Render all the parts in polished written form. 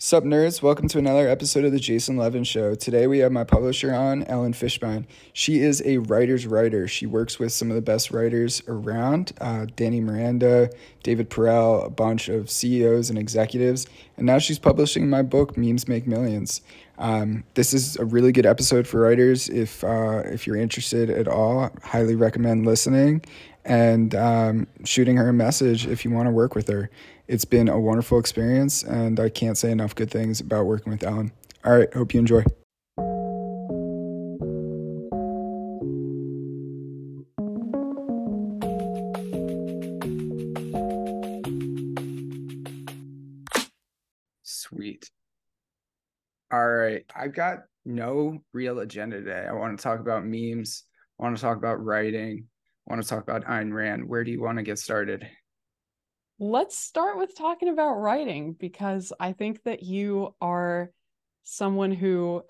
Sup, nerds? Welcome to another episode of the Jason Levin Show. Today we have my publisher on, Ellen Fishbein. She is a writer's writer. She works with some of the best writers around, Danny Miranda, David Perel, a bunch of CEOs and executives, and now she's publishing my book, Memes Make Millions. This is a really good episode for writers. If you're interested at all, highly recommend listening and shooting her a message if you want to work with her. It's been a wonderful experience, and I can't say enough good things about working with Ellen. All right, hope you enjoy. Sweet. All right, I've got no real agenda today. I want to talk about memes. I want to talk about writing. I want to talk about Ayn Rand. Where do you want to get started? Let's start with talking about writing, because I think that you are someone who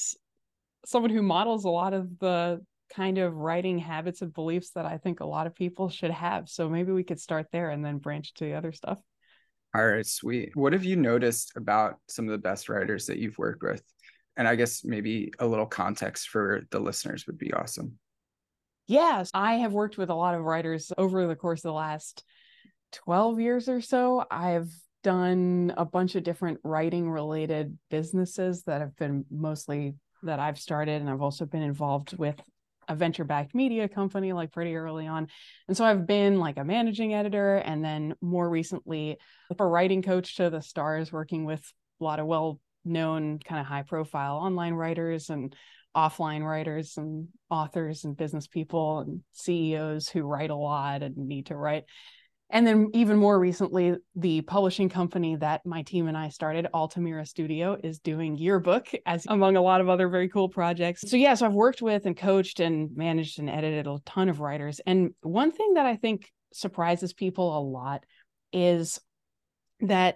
models a lot of the kind of writing habits and beliefs that I think a lot of people should have. So maybe we could start there and then branch to the other stuff. All right, sweet. What have you noticed about some of the best writers that you've worked with? And I guess maybe a little context for the listeners would be awesome. Yes, I have worked with a lot of writers over the course of the last 12 years or so. I've done a bunch of different writing related businesses that have been mostly that I've started. And I've also been involved with a venture backed media company like pretty early on. And so I've been like a managing editor, and then more recently a writing coach to the stars, working with a lot of well known kind of high profile online writers and offline writers and authors and business people and CEOs who write a lot and need to write. And then even more recently, the publishing company that my team and I started, Altamira Studio, is doing Yearbook, as among a lot of other very cool projects. So yeah, so I've worked with and coached and managed and edited a ton of writers. And one thing that I think surprises people a lot is that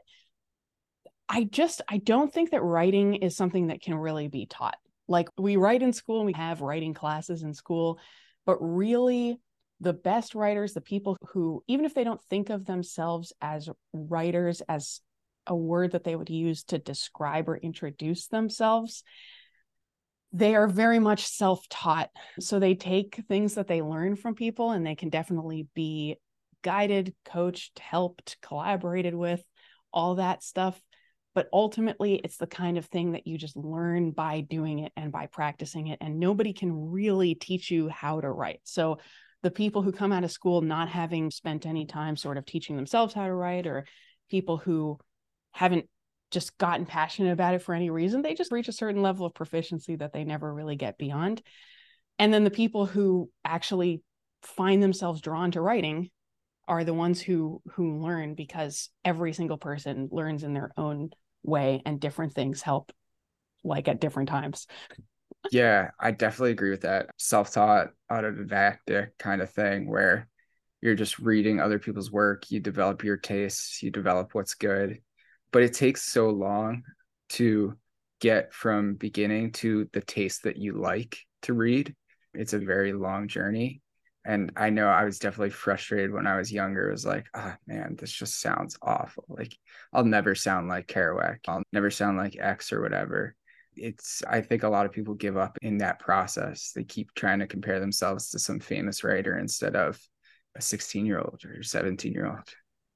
I don't think that writing is something that can really be taught. Like, we write in school and we have writing classes in school, but really the best writers, the people who, even if they don't think of themselves as writers, as a word that they would use to describe or introduce themselves, they are very much self-taught. So they take things that they learn from people, and they can definitely be guided, coached, helped, collaborated with, all that stuff. But ultimately, it's the kind of thing that you just learn by doing it and by practicing it. And nobody can really teach you how to write. So the people who come out of school not having spent any time sort of teaching themselves how to write, or people who haven't just gotten passionate about it for any reason, they just reach a certain level of proficiency that they never really get beyond. And then the people who actually find themselves drawn to writing are the ones who learn, because every single person learns in their own way, and different things help, like, at different times. Yeah, I definitely agree with that. Self-taught, autodidactic kind of thing where you're just reading other people's work, you develop your tastes, you develop what's good. But it takes so long to get from beginning to the taste that you like to read. It's a very long journey. And I know I was definitely frustrated when I was younger. It was like, ah, man, this just sounds awful. Like, I'll never sound like Kerouac. I'll never sound like X or whatever. I think a lot of people give up in that process. They keep trying to compare themselves to some famous writer instead of a 16-year-old or 17-year-old.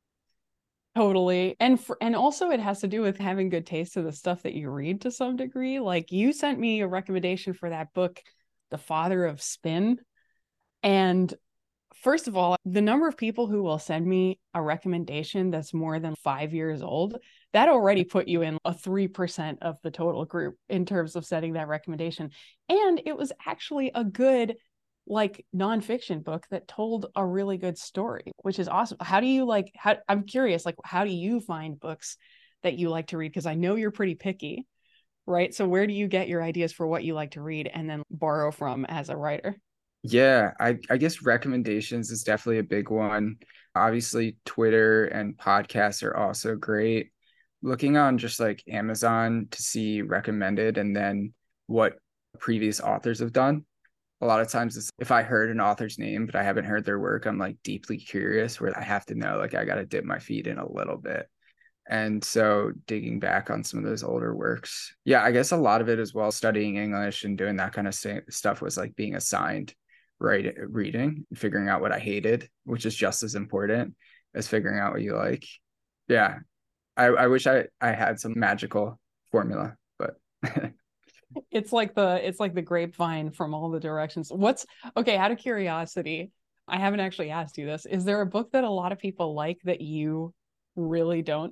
Totally. And also it has to do with having good taste in the stuff that you read to some degree. Like, you sent me a recommendation for that book, The Father of Spin. And first of all, the number of people who will send me a recommendation that's more than 5 years old, that already put you in a 3% of the total group in terms of setting that recommendation. And it was actually a good, like, nonfiction book that told a really good story, which is awesome. How do you I'm curious, like, how do you find books that you like to read? Because I know you're pretty picky, right? So where do you get your ideas for what you like to read and then borrow from as a writer? Yeah, I guess recommendations is definitely a big one. Obviously, Twitter and podcasts are also great. Looking on just like Amazon to see recommended and then what previous authors have done. A lot of times, if I heard an author's name, but I haven't heard their work, I'm like deeply curious where I have to know, like, I got to dip my feet in a little bit. And so digging back on some of those older works, yeah, I guess a lot of it as well, studying English and doing that kind of stuff was like being assigned reading and figuring out what I hated, which is just as important as figuring out what you like. Yeah. I wish I had some magical formula, but It's like the grapevine from all the directions. What's okay, out of curiosity, I haven't actually asked you this. Is there a book that a lot of people like that you really don't?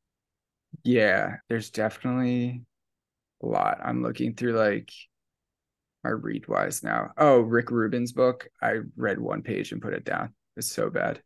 yeah, there's definitely a lot. I'm looking through like my Readwise now. Oh, Rick Rubin's book. I read one page and put it down. It's so bad.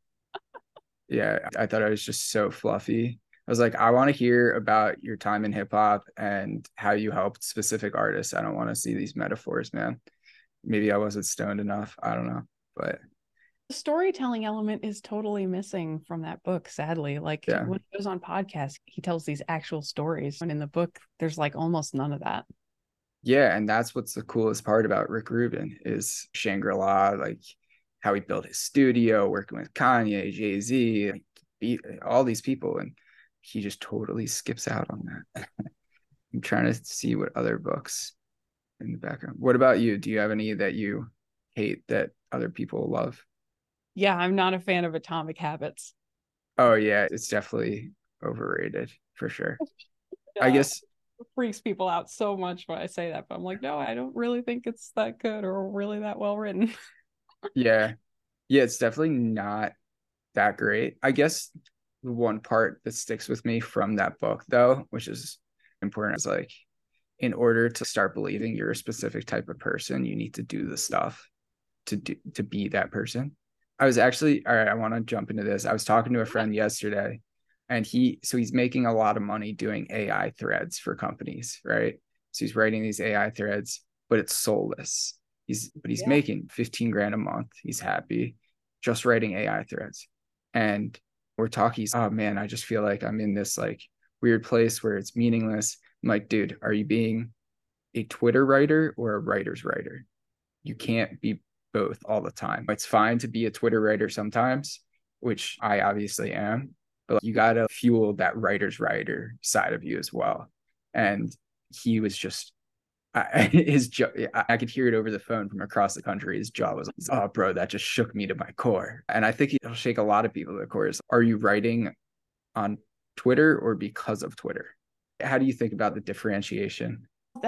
Yeah, I thought it was just so fluffy. I was like, I want to hear about your time in hip hop and how you helped specific artists. I don't want to see these metaphors, man. Maybe I wasn't stoned enough. I don't know. But The storytelling element is totally missing from that book, sadly. Like yeah. when he goes on podcasts, he tells these actual stories. And in the book, there's like almost none of that. Yeah, and that's what's the coolest part about Rick Rubin is Shangri-La, like how he built his studio, working with Kanye, Jay-Z, like, all these people, and he just totally skips out on that. I'm trying to see what other books in the background. What about you? Do you have any that you hate that other people love? Yeah, I'm not a fan of Atomic Habits. Oh yeah, it's definitely overrated for sure. I Uh, guess Freaks people out so much when I say that, but I'm like, no, I don't really think it's that good or really that well written. yeah. Yeah, it's definitely not that great. I guess the one part that sticks with me from that book, though, which is important, is like in order to start believing you're a specific type of person, you need to do the stuff to be that person. I was actually all right. I want to jump into this. I was talking to a friend yesterday, and he's making a lot of money doing AI threads for companies, right? So he's writing these AI threads, but it's soulless. He's Yeah. making 15 grand a month. He's happy just writing AI threads. And we're talking, oh man, I just feel like I'm in this like weird place where it's meaningless. I'm like, dude, are you being a Twitter writer or a writer's writer? You can't be both all the time. It's fine to be a Twitter writer sometimes, which I obviously am, but you got to fuel that writer's writer side of you as well. And he was just his jaw, I could hear it over the phone from across the country. His jaw was, oh, bro, that just shook me to my core. And I think it'll shake a lot of people to the core. Are you writing on Twitter or because of Twitter? How do you think about the differentiation?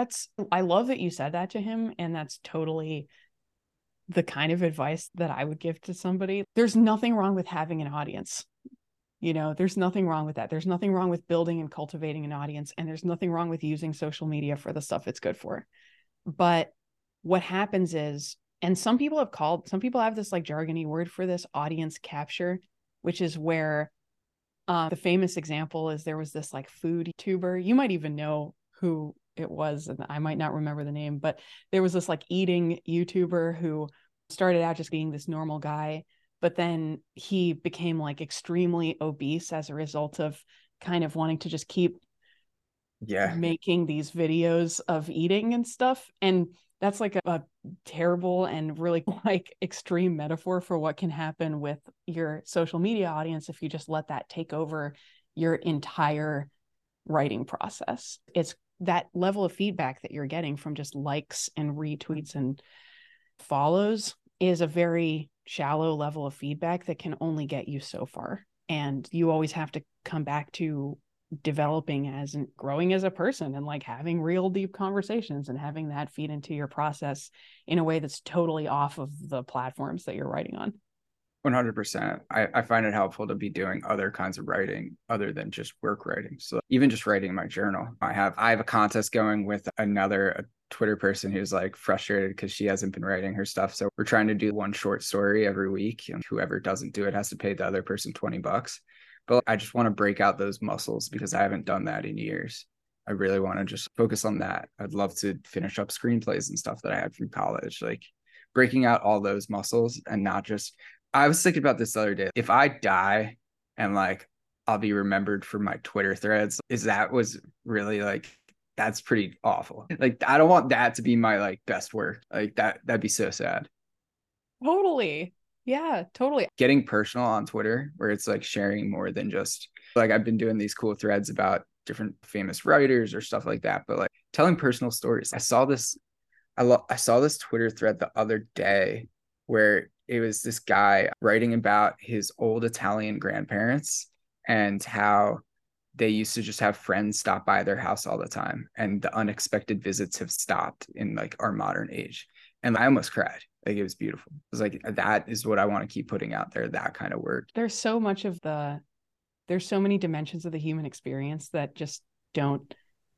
I love that you said that to him. And that's totally the kind of advice that I would give to somebody. There's nothing wrong with having an audience. There's nothing wrong with that. There's nothing wrong with building and cultivating an audience. And there's nothing wrong with using social media for the stuff it's good for. But what happens is, and some people have this like jargony word for this, audience capture, which is where the famous example is there was this like food YouTuber. You might even know who it was, and I might not remember the name, but there was this like eating YouTuber who started out just being this normal guy, but then he became like extremely obese as a result of kind of wanting to just keep Yeah. making these videos of eating and stuff. And that's like a terrible and really like extreme metaphor for what can happen with your social media audience if you just let that take over your entire writing process. It's that level of feedback that you're getting from just likes and retweets and follows is a very shallow level of feedback that can only get you so far. And you always have to come back to developing as and growing as a person and like having real deep conversations and having that feed into your process in a way that's totally off of the platforms that you're writing on. 100%. I find it helpful to be doing other kinds of writing other than just work writing. So even just writing my journal, I have a contest going with a Twitter person who's like frustrated because she hasn't been writing her stuff. So we're trying to do one short story every week, and whoever doesn't do it has to pay the other person $20. But I just want to break out those muscles because I haven't done that in years. I really want to just focus on that. I'd love to finish up screenplays and stuff that I had from college, like breaking out all those muscles and not just I was thinking about this the other day. If I die and like I'll be remembered for my Twitter threads, is that was really like that's pretty awful. Like I don't want that to be my like best work. Like that'd be so sad. Totally. Yeah, totally. Getting personal on Twitter, where it's like sharing more than just like I've been doing these cool threads about different famous writers or stuff like that, but like telling personal stories. I saw this Twitter thread the other day where it was this guy writing about his old Italian grandparents and how they used to just have friends stop by their house all the time, and the unexpected visits have stopped in like our modern age. And I almost cried. Like it was beautiful. It was like that is what I want to keep putting out there, that kind of work. There's so much of there's so many dimensions of the human experience that just don't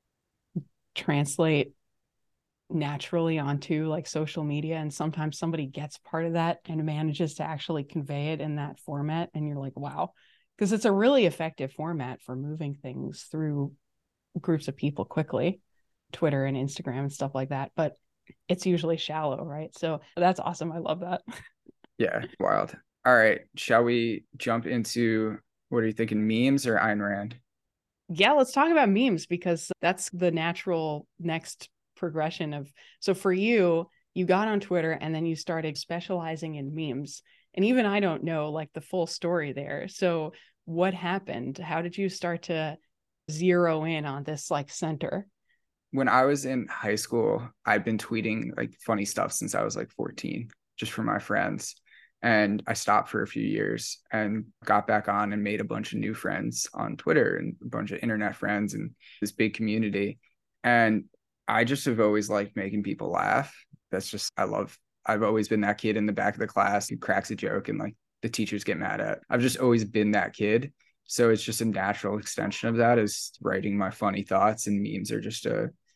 translate naturally onto like social media, and sometimes somebody gets part of that and manages to actually convey it in that format, and you're like, wow, because it's a really effective format for moving things through groups of people quickly, Twitter and Instagram and stuff like that, but it's usually shallow, right? So that's awesome. I love that. Yeah, wild. All right, shall we jump into, what are you thinking, memes or Ayn Rand? Yeah, let's talk about memes, because that's the natural next progression of, so for you, you got on Twitter and then you started specializing in memes. And even I don't know like the full story there. So what happened? How did you start to zero in on this like center? When I was in high school, I'd been tweeting like funny stuff since I was like 14, just for my friends. And I stopped for a few years and got back on and made a bunch of new friends on Twitter and a bunch of internet friends and this big community. And I just have always liked making people laugh. That's just, I've always been that kid in the back of the class who cracks a joke and like the teachers get mad at. I've just always been that kid. So it's just a natural extension of that is writing my funny thoughts, and memes are just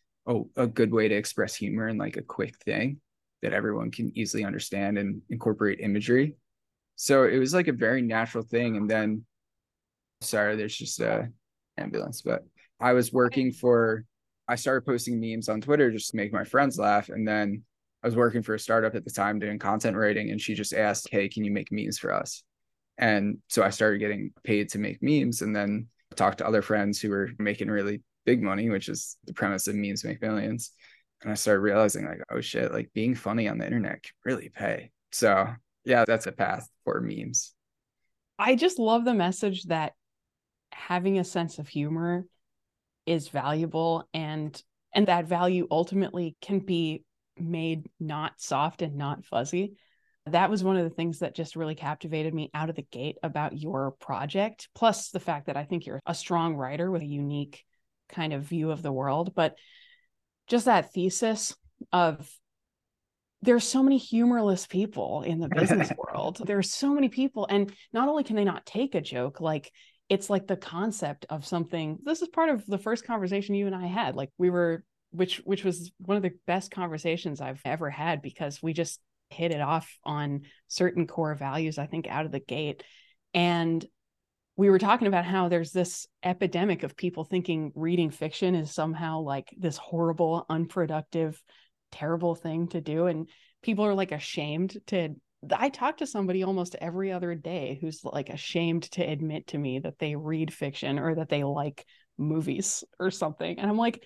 a good way to express humor and like a quick thing that everyone can easily understand and incorporate imagery. So it was like a very natural thing. And then, sorry, there's just a ambulance, but I was working for, I started posting memes on Twitter just to make my friends laugh. And then I was working for a startup at the time doing content writing, and she just asked, hey, can you make memes for us? And so I started getting paid to make memes, and then talked to other friends who were making really big money, which is the premise of memes make millions. And I started realizing like, oh shit, like being funny on the internet can really pay. So yeah, that's a path for memes. I just love the message that having a sense of humor is valuable, and that value ultimately can be made not soft and not fuzzy. That was one of the things that just really captivated me out of the gate about your project, plus the fact that I think you're a strong writer with a unique kind of view of the world. But just that thesis of, there's so many humorless people in the business world. There's so many people. And not only can they not take a joke, like it's like the concept of something. This is part of the first conversation you and I had. Like we were, which was one of the best conversations I've ever had, because we just hit it off on certain core values, I think, out of the gate. And we were talking about how there's this epidemic of people thinking reading fiction is somehow like this horrible, unproductive, terrible thing to do. And people are like ashamed to, I talk to somebody almost every other day who's like ashamed to admit to me that they read fiction or that they like movies or something. And I'm like,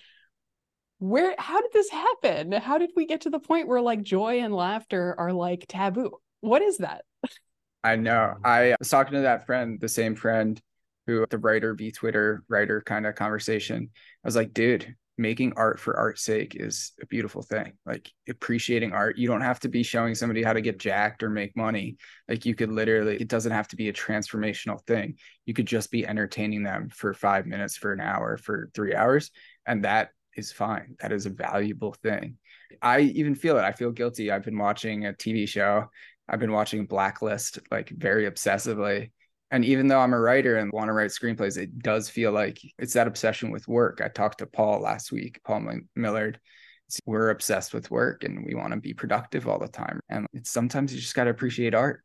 how did this happen? How did we get to the point where like joy and laughter are like taboo? What is that? I know. I was talking to that friend, the same friend who the writer v Twitter writer kind of conversation. I was like, dude, making art for art's sake is a beautiful thing. Like appreciating art. You don't have to be showing somebody how to get jacked or make money. Like you could literally, it doesn't have to be a transformational thing. You could just be entertaining them for 5 minutes, for an hour, for 3 hours. And that is fine. That is a valuable thing. I even feel it. I feel guilty. I've been watching a TV show. I've been watching Blacklist like very obsessively. And even though I'm a writer and want to write screenplays, it does feel like it's that obsession with work. I talked to Paul last week, Paul Millard. We're obsessed with work and we want to be productive all the time. And it's sometimes you just got to appreciate art.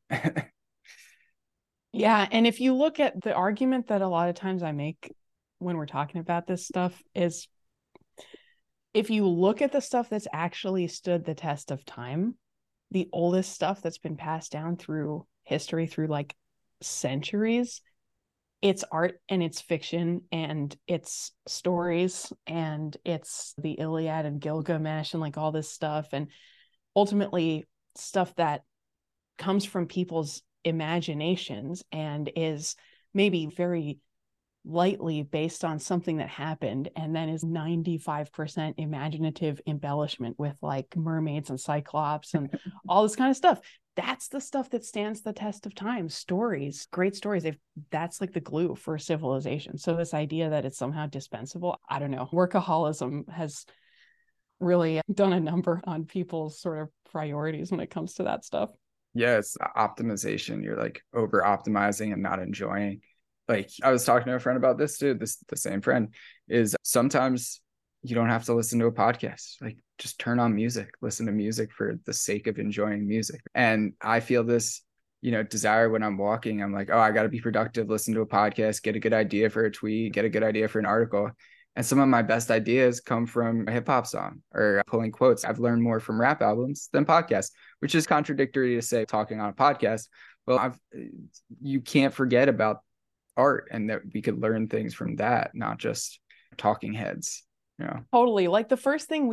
Yeah. And if you look at the argument that a lot of times I make when we're talking about this stuff is, if you look at the stuff that's actually stood the test of time, the oldest stuff that's been passed down through history, through like centuries, it's art and it's fiction and it's stories and it's the Iliad and Gilgamesh and like all this stuff. And ultimately stuff that comes from people's imaginations and is maybe very lightly based on something that happened, and then is 95% imaginative embellishment with like mermaids and cyclops and all this kind of stuff. That's the stuff that stands the test of time. Stories, great stories. That's like the glue for civilization. So this idea that it's somehow dispensable, I don't know. Workaholism has really done a number on people's sort of priorities when it comes to that stuff. Yeah, it's optimization. You're like over optimizing and not enjoying. Like I was talking to a friend about this too. The same friend is sometimes you don't have to listen to a podcast. Like just turn on music, listen to music for the sake of enjoying music. And I feel this, desire when I'm walking. I'm like, oh, I got to be productive, listen to a podcast, get a good idea for a tweet, get a good idea for an article. And some of my best ideas come from a hip hop song or pulling quotes. I've learned more from rap albums than podcasts, which is contradictory to say talking on a podcast. Well, you can't forget about art and that we could learn things from that, not just talking heads. Totally. Like the first thing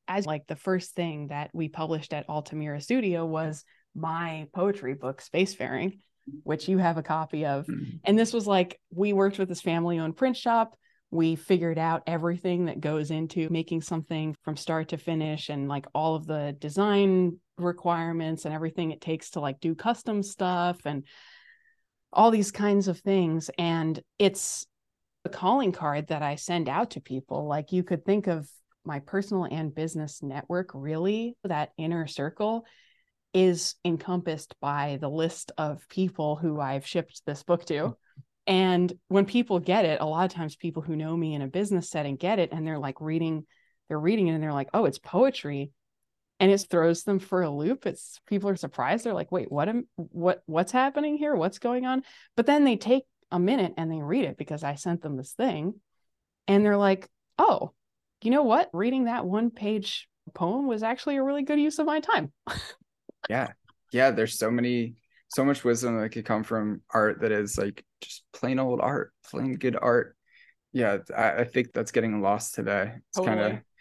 that we published at Altamira Studio was my poetry book, Spacefaring, which you have a copy of. Mm-hmm. And this was like, we worked with this family-owned print shop. We figured out everything that goes into making something from start to finish, and like all of the design requirements and everything it takes to like do custom stuff and all these kinds of things. And it's a calling card that I send out to people. Like you could think of my personal and business network, really, that inner circle is encompassed by the list of people who I've shipped this book to. And when people get it, a lot of times people who know me in a business setting get it, and they're like reading it and they're like, oh, it's poetry. And it throws them for a loop. People are surprised. They're like, wait, what's happening here? What's going on? But then they take a minute and they read it because I sent them this thing. And they're like, oh, you know what? Reading that 1-page poem was actually a really good use of my time. Yeah. There's so much wisdom that could come from art that is like just plain old art, plain good art. Yeah. I think that's getting lost today. It's totally. kind of,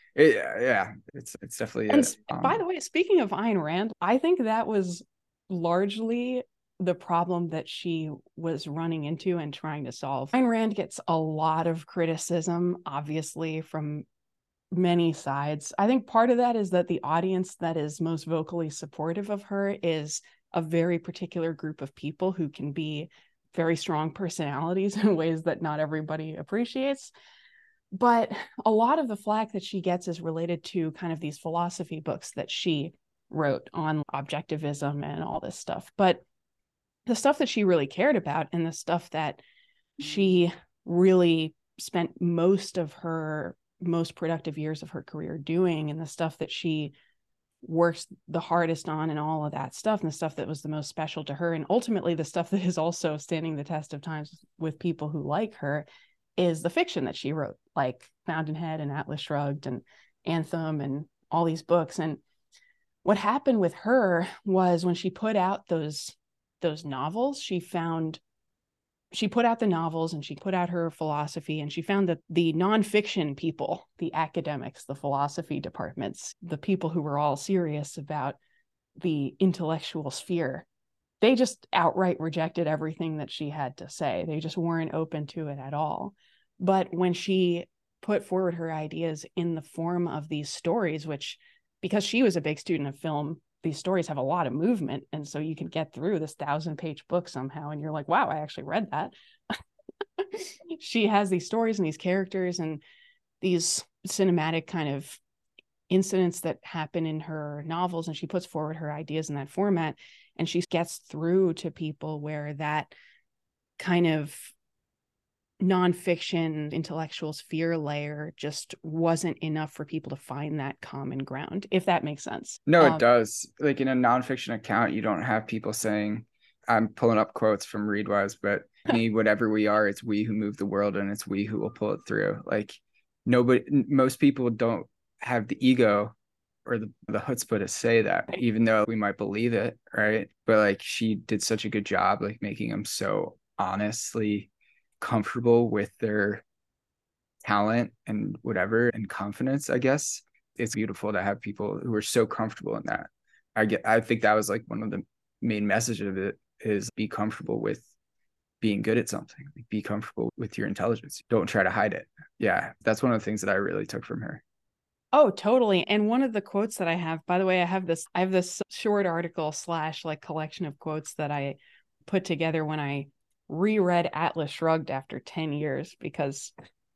it's definitely. And by the way, speaking of Ayn Rand, I think that was largely the problem that she was running into and trying to solve. Ayn Rand gets a lot of criticism, obviously, from many sides. I think part of that is that the audience that is most vocally supportive of her is a very particular group of people who can be very strong personalities in ways that not everybody appreciates. But a lot of the flack that she gets is related to kind of these philosophy books that she wrote on objectivism and all this stuff. But the stuff that she really cared about, and the stuff that she really spent most of her most productive years of her career doing, and the stuff that she works the hardest on, and all of that stuff, and the stuff that was the most special to her, and ultimately the stuff that is also standing the test of times with people who like her, is the fiction that she wrote, like Fountainhead and Atlas Shrugged and Anthem and all these books. And what happened with her was when she put out those novels, she put out the novels and she put out her philosophy, and she found that the nonfiction people, the academics, the philosophy departments, the people who were all serious about the intellectual sphere, they just outright rejected everything that she had to say. They just weren't open to it at all. But when she put forward her ideas in the form of these stories, which, because she was a big student of film, these stories have a lot of movement. And so you can get through this 1,000-page book somehow, and you're like, wow, I actually read that. She has these stories and these characters and these cinematic kind of incidents that happen in her novels, and she puts forward her ideas in that format, and she gets through to people where that kind of nonfiction intellectual sphere layer just wasn't enough for people to find that common ground, if that makes sense. No, it does. Like in a nonfiction account, you don't have people saying, I'm pulling up quotes from Readwise, but whatever we are, it's we who move the world, and it's we who will pull it through. Like most people don't have the ego or the chutzpah to say that, even though we might believe it, right? But like she did such a good job, like making them so honestly comfortable with their talent and whatever, and confidence, I guess. It's beautiful to have people who are so comfortable in that. I think that was like one of the main message of it is be comfortable with being good at something. Like, be comfortable with your intelligence. Don't try to hide it. Yeah, that's one of the things that I really took from her. Oh, totally. And one of the quotes that I have, by the way, I have this short article / like collection of quotes that I put together when I reread Atlas Shrugged after 10 years, because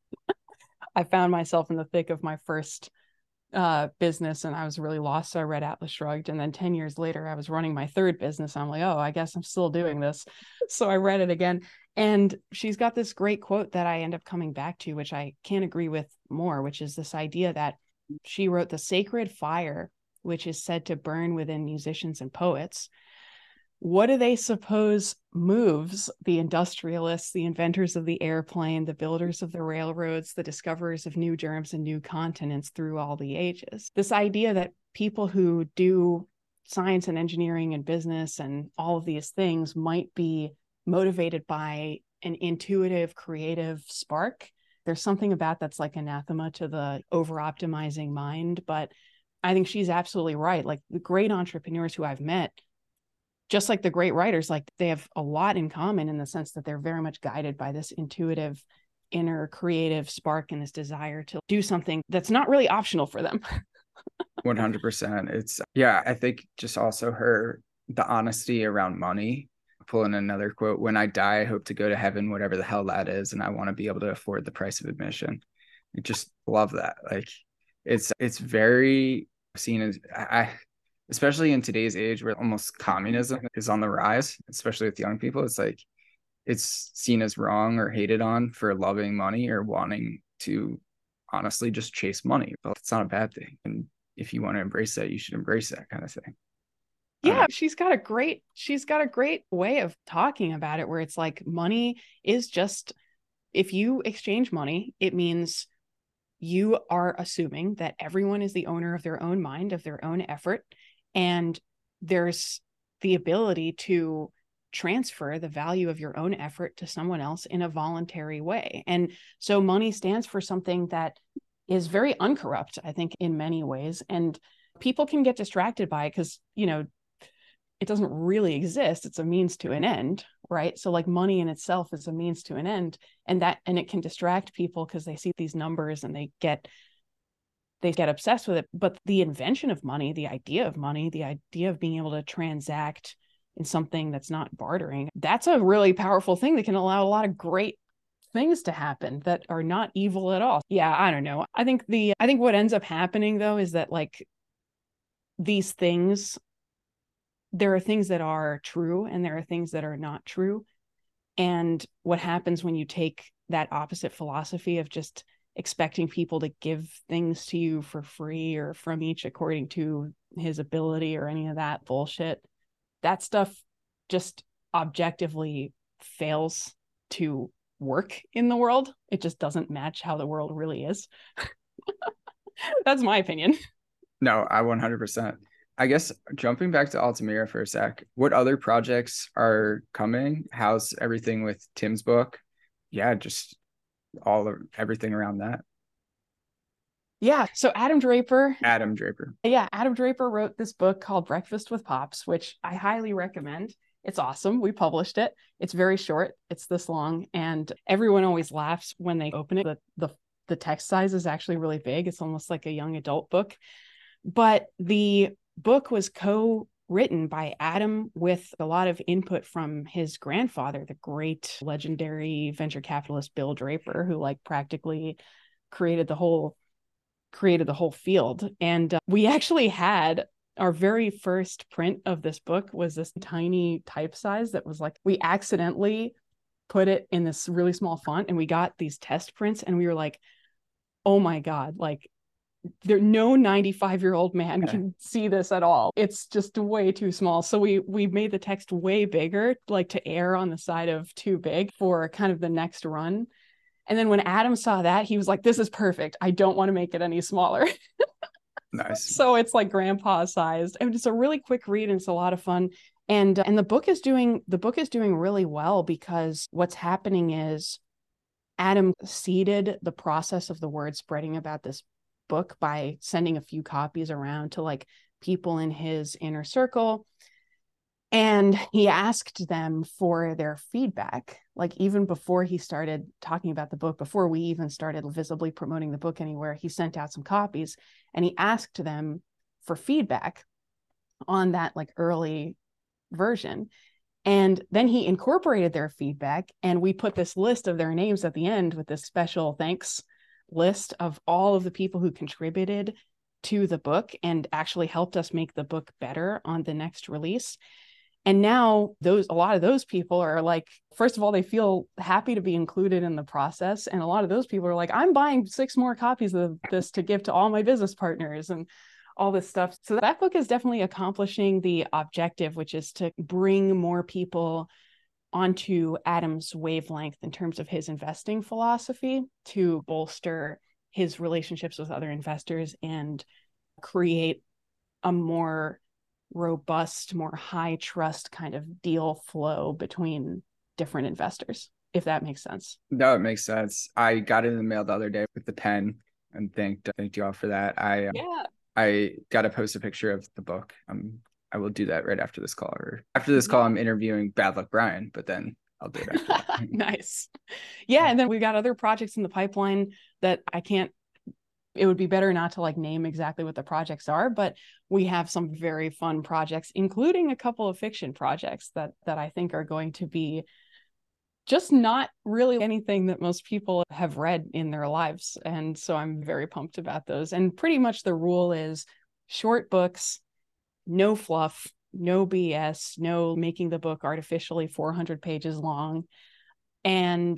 I found myself in the thick of my first business and I was really lost. So I read Atlas Shrugged. And then 10 years later, I was running my third business. I'm like, oh, I guess I'm still doing this. So I read it again. And she's got this great quote that I end up coming back to, which I can't agree with more, which is this idea that she wrote, "The sacred fire, which is said to burn within musicians and poets, what do they suppose moves the industrialists, the inventors of the airplane, the builders of the railroads, the discoverers of new germs and new continents through all the ages?" This idea that people who do science and engineering and business and all of these things might be motivated by an intuitive, creative spark. There's something about that's like anathema to the over-optimizing mind. But I think she's absolutely right. Like the great entrepreneurs who I've met, just like the great writers, like they have a lot in common in the sense that they're very much guided by this intuitive inner creative spark and this desire to do something that's not really optional for them. 100%. It's, yeah, I think just also the honesty around money. Pull in another quote: "When I die, I hope to go to heaven, whatever the hell that is, and I want to be able to afford the price of admission." I just love that. Like it's very seen as, especially in today's age where almost communism is on the rise, especially with young people. It's like it's seen as wrong or hated on for loving money or wanting to honestly just chase money. But it's not a bad thing. And if you want to embrace that, you should embrace that kind of thing. Yeah, she's got a great way of talking about it, where it's like money is just, if you exchange money, it means you are assuming that everyone is the owner of their own mind, of their own effort, and there's the ability to transfer the value of your own effort to someone else in a voluntary way. And so money stands for something that is very uncorrupt, I think, in many ways. And people can get distracted by it because, it doesn't really exist. It's a means to an end, right? So like money in itself is a means to an end, and it can distract people because they see these numbers and they get obsessed with it. But the invention of money, the idea of being able to transact in something that's not bartering, that's a really powerful thing that can allow a lot of great things to happen that are not evil at all. Yeah, I don't know. I think what ends up happening though is that like these things, there are things that are true and there are things that are not true. And what happens when you take that opposite philosophy of just expecting people to give things to you for free or from each according to his ability or any of that bullshit, that stuff just objectively fails to work in the world. It just doesn't match how the world really is. That's my opinion. No, I 100%. I guess jumping back to Altamira for a sec, what other projects are coming? How's everything with Tim's book? Yeah, just everything around that. Yeah. So Adam Draper. Yeah, Adam Draper wrote this book called Breakfast with Pops, which I highly recommend. It's awesome. We published it. It's very short. It's this long. And everyone always laughs when they open it. The text size is actually really big. It's almost like a young adult book. But the book was co-written by Adam with a lot of input from his grandfather, the great legendary venture capitalist Bill Draper, who like practically created the whole field. And we actually had our very first print of this book was this tiny type size that was like, we accidentally put it in this really small font and we got these test prints and we were like, oh my God, like no 95-year-old man can see this at all. It's just way too small. So we made the text way bigger, like to err on the side of too big for kind of the next run. And then when Adam saw that, he was like, this is perfect. I don't want to make it any smaller. Nice. So it's like grandpa sized. And it's a really quick read and it's a lot of fun. And the book is doing really well because what's happening is Adam seeded the process of the word spreading about this book by sending a few copies around to like people in his inner circle. And he asked them for their feedback, like even before he started talking about the book, before we even started visibly promoting the book anywhere, he sent out some copies and he asked them for feedback on that like early version. And then he incorporated their feedback, and we put this list of their names at the end with this special thanks list of all of the people who contributed to the book and actually helped us make the book better on the next release. And now a lot of those people are like, first of all, they feel happy to be included in the process. And a lot of those people are like, I'm buying 6 more copies of this to give to all my business partners and all this stuff. So that book is definitely accomplishing the objective, which is to bring more people onto Adam's wavelength in terms of his investing philosophy, to bolster his relationships with other investors and create a more robust, more high trust kind of deal flow between different investors, if that makes sense. No, it makes sense. I got it in the mail the other day with the pen and thanked you all for that. I got to post a picture of the book. I will do that right after this call. Or after this call, I'm interviewing Bad Luck Brian, but then I'll do it after that. Nice. Yeah. And then we've got other projects in the pipeline that it would be better not to like name exactly what the projects are, but we have some very fun projects, including a couple of fiction projects that I think are going to be just not really anything that most people have read in their lives. And so I'm very pumped about those. And pretty much the rule is short books, no fluff, no BS, no making the book artificially 400 pages long, and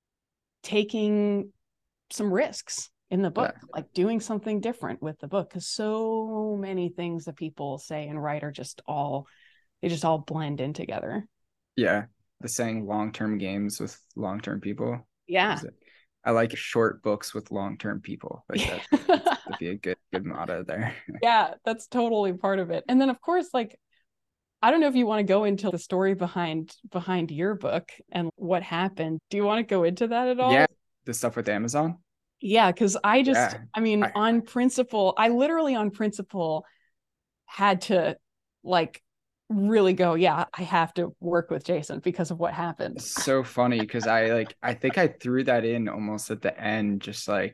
taking some risks in the book, like doing something different with the book, because so many things that people say and write are just all blend in together. Yeah. The saying long-term games with long-term people. Yeah. I like short books with long-term people. Like that'd be a good motto there. Yeah, that's totally part of it. And then of course, like, I don't know if you want to go into the story behind your book and what happened. Do you want to go into that at all? Yeah, the stuff with Amazon. Yeah, because on principle, I literally on principle had to like really go, yeah, I have to work with Jason because of what happened. It's so funny because I think I threw that in almost at the end, just like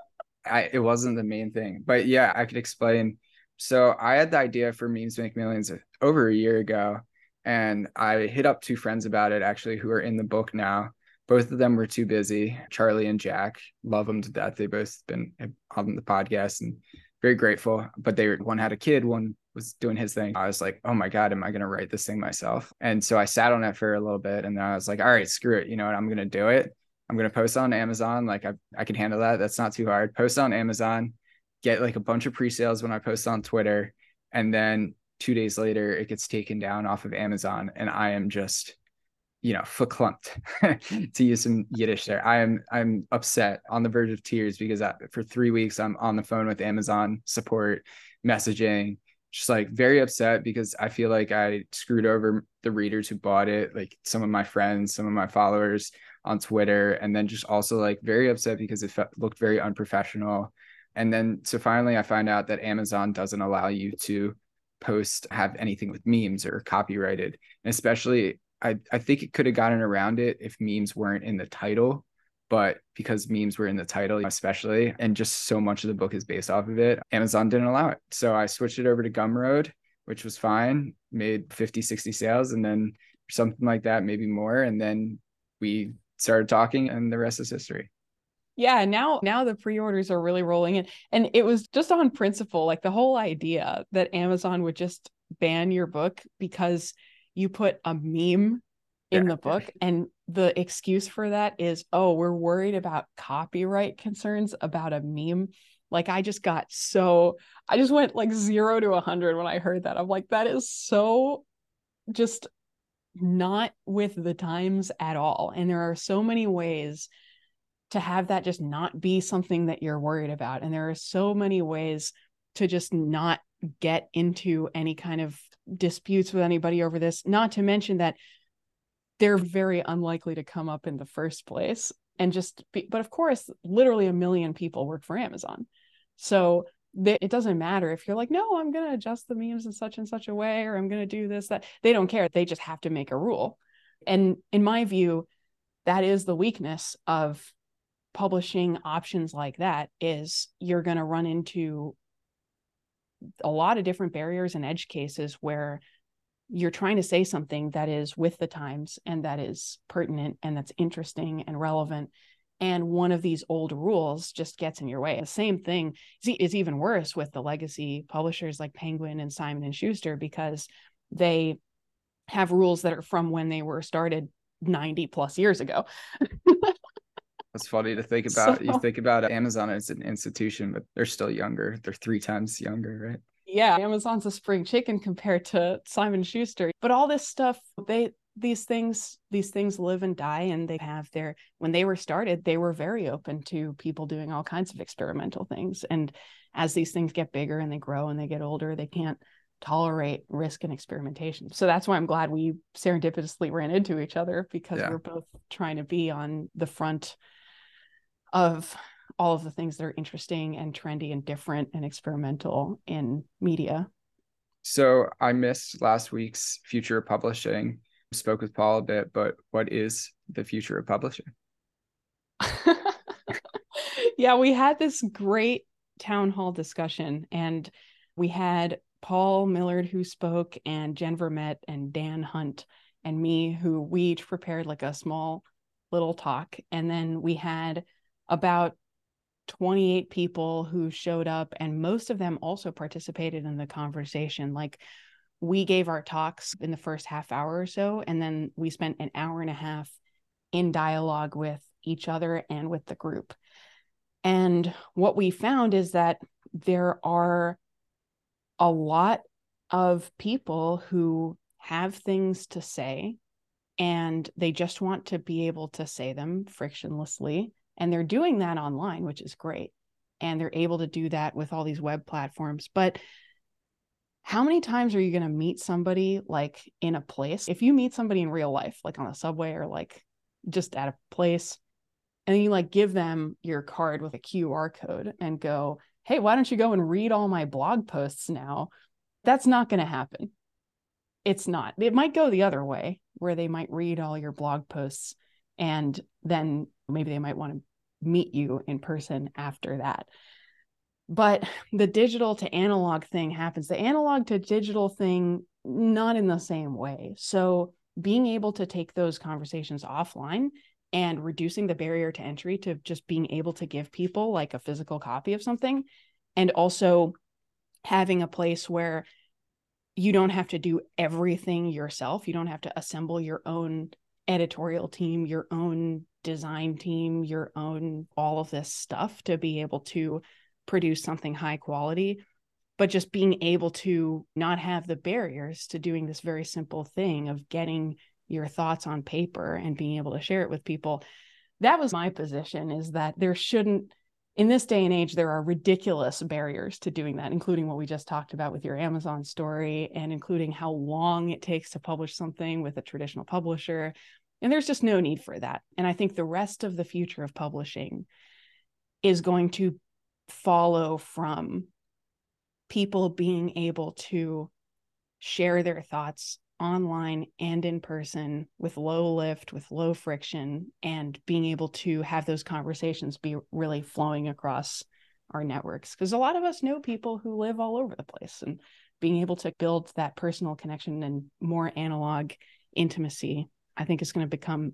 it wasn't the main thing. But yeah, I could explain. So I had the idea for Memes Make Millions over a year ago, and I hit up 2 friends about it actually who are in the book now. Both of them were too busy. Charlie and Jack, love them to death. They both been on the podcast and very grateful. But one had a kid, one was doing his thing. I was like, oh my God, am I going to write this thing myself? And so I sat on it for a little bit, and then I was like, all right, screw it. You know what? I'm going to do it. I'm going to post on Amazon. Like I can handle that. That's not too hard. Post on Amazon, get like a bunch of pre-sales when I post on Twitter. And then 2 days later, it gets taken down off of Amazon. And I am just, verklempt to use some Yiddish there. I'm upset, on the verge of tears, because for 3 weeks, I'm on the phone with Amazon support, messaging, just like very upset because I feel like I screwed over the readers who bought it, like some of my friends, some of my followers on Twitter, and then just also like very upset because it looked very unprofessional. And then so finally I find out that Amazon doesn't allow you to have anything with memes or copyrighted. And especially I think it could have gotten around it if memes weren't in the title, but because memes were in the title, especially, and just so much of the book is based off of it, Amazon didn't allow it. So I switched it over to Gumroad, which was fine, made 50, 60 sales, and then something like that, maybe more. And then we started talking, and the rest is history. Yeah, now the pre-orders are really rolling in. And it was just on principle, like the whole idea that Amazon would just ban your book because you put a meme in the book. And the excuse for that is, oh, we're worried about copyright concerns about a meme. Like I just went like 0 to 100 when I heard that. I'm like, that is so just not with the times at all. And there are so many ways to have that just not be something that you're worried about. And there are so many ways to just not get into any kind of disputes with anybody over this, not to mention that they're very unlikely to come up in the first place. But of course, literally 1 million people work for Amazon. So It doesn't matter if you're like, no, I'm going to adjust the memes in such and such a way, or I'm going to do this, that. They don't care. They just have to make a rule. And in my view, that is the weakness of publishing options like that, is you're going to run into a lot of different barriers and edge cases where you're trying to say something that is with the times and that is pertinent and that's interesting and relevant. And one of these old rules just gets in your way. The same thing is even worse with the legacy publishers like Penguin and Simon and Schuster, because they have rules that are from when they were started 90 plus years ago. It's funny to think about. You think about Amazon as an institution, but they're still younger. They're 3 times younger, right? Yeah, Amazon's a spring chicken compared to Simon Schuster. But all this stuff, these things live and die, and they have their, when they were started, they were very open to people doing all kinds of experimental things. And as these things get bigger and they grow and they get older, they can't tolerate risk and experimentation. So that's why I'm glad we serendipitously ran into each other, because we're both trying to be on the front of all of the things that are interesting and trendy and different and experimental in media. So I missed last week's Future of Publishing. Spoke with Paul a bit, but what is the future of publishing? Yeah, we had this great town hall discussion, and we had Paul Millard who spoke, and Jen Vermette and Dan Hunt and me, who we each prepared like a small little talk. And then we had about 28 people who showed up, and most of them also participated in the conversation. Like, we gave our talks in the first half hour or so, and then we spent an hour and a half in dialogue with each other and with the group. And what we found is that there are a lot of people who have things to say, and they just want to be able to say them frictionlessly. And they're doing that online, which is great. And they're able to do that with all these web platforms. But how many times are you going to meet somebody like in a place? If you meet somebody in real life, like on a subway or like just at a place, and you like give them your card with a QR code and go, hey, why don't you go and read all my blog posts now? That's not going to happen. It's not. It might go the other way, where they might read all your blog posts and then maybe they might want to meet you in person after that. But the digital to analog thing happens. The analog to digital thing, not in the same way. So being able to take those conversations offline and reducing the barrier to entry to just being able to give people like a physical copy of something, and also having a place where you don't have to do everything yourself. You don't have to assemble your own editorial team, your own design team, your own all of this stuff to be able to produce something high quality, but just being able to not have the barriers to doing this very simple thing of getting your thoughts on paper and being able to share it with people. That was my position, is that there shouldn't, in this day and age, there are ridiculous barriers to doing that, including what we just talked about with your Amazon story, and including how long it takes to publish something with a traditional publisher. And there's just no need for that. And I think the rest of the future of publishing is going to follow from people being able to share their thoughts online and in person with low lift, with low friction, and being able to have those conversations be really flowing across our networks. Because a lot of us know people who live all over the place, and being able to build that personal connection and more analog intimacy, I think is going to become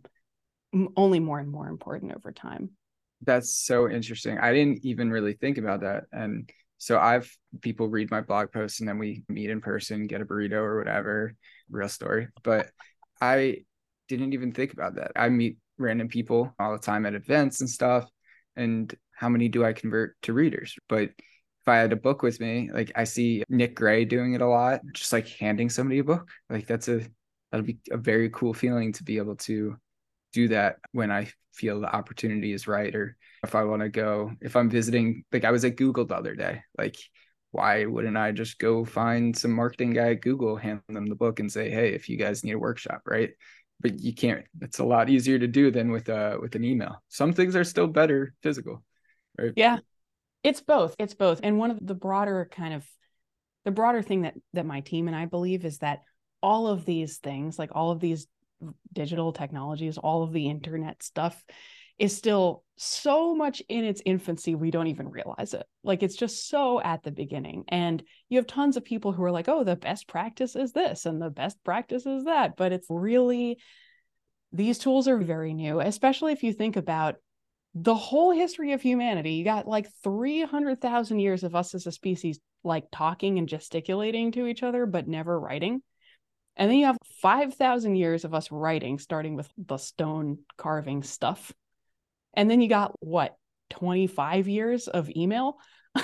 only more and more important over time. That's so interesting. I didn't even really think about that. And so people read my blog posts and then we meet in person, get a burrito or whatever, real story. But I didn't even think about that. I meet random people all the time at events and stuff. And how many do I convert to readers? But if I had a book with me, like I see Nick Gray doing it a lot, just like handing somebody a book. Like that'll be a very cool feeling to be able to do that when I feel the opportunity is right, or if I want to go, if I'm visiting, like I was at Google the other day, like why wouldn't I just go find some marketing guy at Google, hand them the book and say, hey, if you guys need a workshop, right? But you can't. It's a lot easier to do than with an email. Some things are still better physical, right? Yeah. It's both. It's both. And one of the broader the broader thing that my team and I believe is that all of these things, like all of these digital technologies, all of the internet stuff is still so much in its infancy, we don't even realize it. Like it's just so at the beginning. And you have tons of people who are like, oh, the best practice is this and the best practice is that. But it's really, these tools are very new, especially if you think about the whole history of humanity. You got like 300,000 years of us as a species, like talking and gesticulating to each other, but never writing. And then you have 5,000 years of us writing, starting with the stone carving stuff. And then you got what, 25 years of email?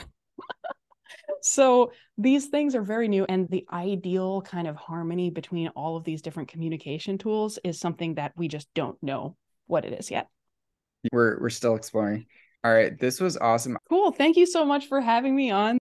So these things are very new. And the ideal kind of harmony between all of these different communication tools is something that we just don't know what it is yet. We're still exploring. All right, this was awesome. Cool. Thank you so much for having me on.